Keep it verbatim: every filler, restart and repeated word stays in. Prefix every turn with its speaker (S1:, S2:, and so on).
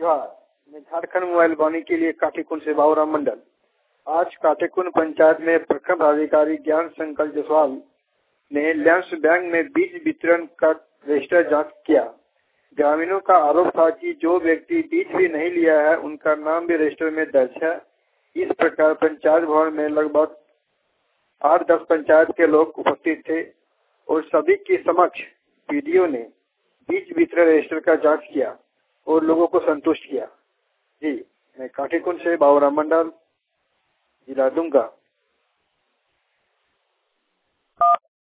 S1: जोहार। मैं झारखंड मोबाइल वाणी के लिए काटेकुंड से बाबूराम मंडल। आज काटेकुंड पंचायत में प्रखंड अधिकारी ज्ञान शंकर जायसवाल ने लैंस बैंक में बीज वितरण का रजिस्टर जांच किया। ग्रामीणों का आरोप था कि जो व्यक्ति बीज भी नहीं लिया है उनका नाम भी रजिस्टर में दर्ज है। इस प्रकार पंचायत भवन में लगभग आठ दस पंचायत के लोग उपस्थित थे और सभी के समक्ष पीडीओ ने बीज वितरण रजिस्टर का जांच किया और लोगों को संतुष्ट किया। जी, मैं काटेकुंड से बाबूराम मंडल, जिला दुमका।